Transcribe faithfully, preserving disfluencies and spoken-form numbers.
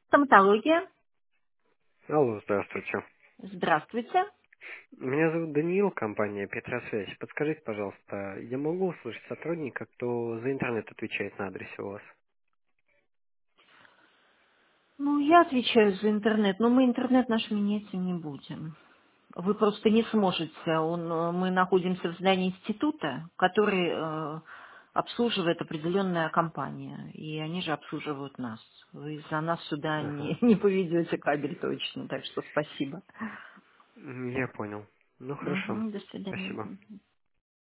Стоматология. Алло, здравствуйте. Здравствуйте. Меня зовут Даниил, компания Петросвязь. Подскажите, пожалуйста, я могу услышать сотрудника, кто за интернет отвечает на адресе у вас? Ну, я отвечаю за интернет, но мы интернет наш менять не будем. Вы просто не сможете. Он, э, мы находимся в здании института, который э, обслуживает определенная компания. И они же обслуживают нас. Вы за нас сюда Ага. не, не поведете кабель точно. Так что спасибо. М, Я понял. Ну хорошо. Мгм, до свидания. Спасибо.